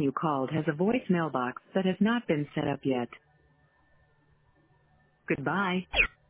person you called has a voicemail box that has not been set up yet. Goodbye.